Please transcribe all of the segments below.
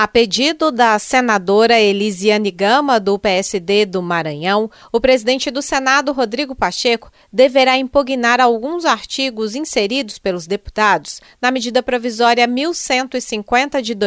A pedido da senadora Elisiane Gama, do PSD do Maranhão, o presidente do Senado, Rodrigo Pacheco, deverá impugnar alguns artigos inseridos pelos deputados na medida provisória 1150 de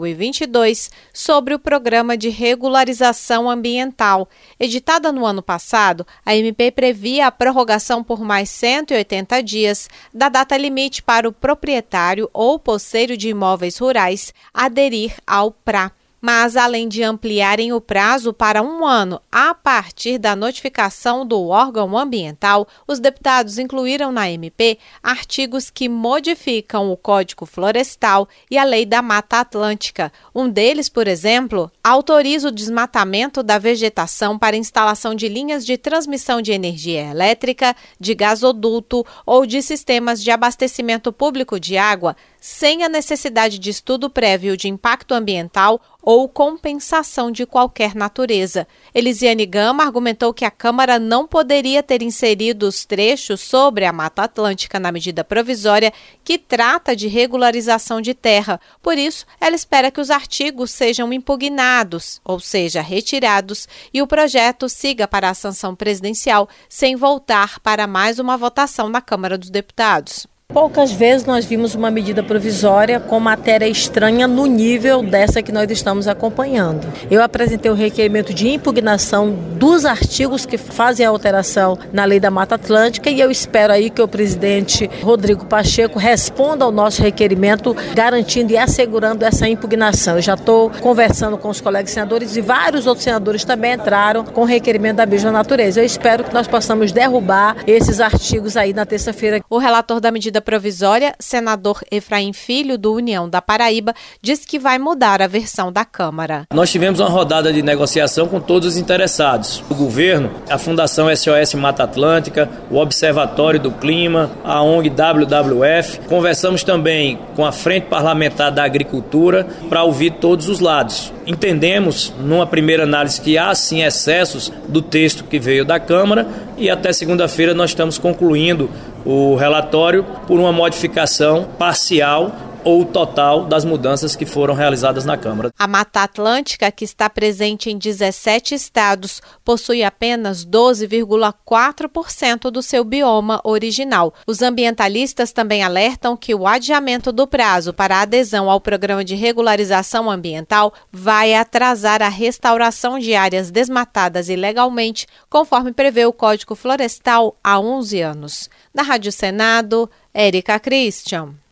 2022 sobre o Programa de Regularização Ambiental. Editada no ano passado, a MP previa a prorrogação por mais 180 dias da data limite para o proprietário ou posseiro de imóveis rurais aderir ao PRA. Mas, além de ampliarem o prazo para 1 ano a partir da notificação do órgão ambiental, os deputados incluíram na MP artigos que modificam o Código Florestal e a Lei da Mata Atlântica. Um deles, por exemplo, autoriza o desmatamento da vegetação para instalação de linhas de transmissão de energia elétrica, de gasoduto ou de sistemas de abastecimento público de água, sem a necessidade de estudo prévio de impacto ambiental ou compensação de qualquer natureza. Elisiane Gama argumentou que a Câmara não poderia ter inserido os trechos sobre a Mata Atlântica na medida provisória que trata de regularização de terra. Por isso, ela espera que os artigos sejam impugnados, ou seja, retirados, e o projeto siga para a sanção presidencial sem voltar para mais uma votação na Câmara dos Deputados. Poucas vezes nós vimos uma medida provisória com matéria estranha no nível dessa que nós estamos acompanhando. Eu apresentei um requerimento de impugnação dos artigos que fazem a alteração na Lei da Mata Atlântica e eu espero aí que o presidente Rodrigo Pacheco responda ao nosso requerimento, garantindo e assegurando essa impugnação. Eu já estou conversando com os colegas senadores e vários outros senadores também entraram com requerimento da mesma natureza. Eu espero que nós possamos derrubar esses artigos aí na terça-feira. O relator da medida provisória, senador Efraim Filho, do União da Paraíba, diz que vai mudar a versão da Câmara. Nós tivemos uma rodada de negociação com todos os interessados. O governo, a Fundação SOS Mata Atlântica, o Observatório do Clima, a ONG WWF. Conversamos também com a Frente Parlamentar da Agricultura para ouvir todos os lados. Entendemos, numa primeira análise, que há sim excessos do texto que veio da Câmara e até segunda-feira nós estamos concluindo o relatório por uma modificação parcial ou total das mudanças que foram realizadas na Câmara. A Mata Atlântica, que está presente em 17 estados, possui apenas 12,4% do seu bioma original. Os ambientalistas também alertam que o adiamento do prazo para a adesão ao Programa de Regularização Ambiental vai atrasar a restauração de áreas desmatadas ilegalmente, conforme prevê o Código Florestal há 11 anos. Da Rádio Senado, Érica Christian.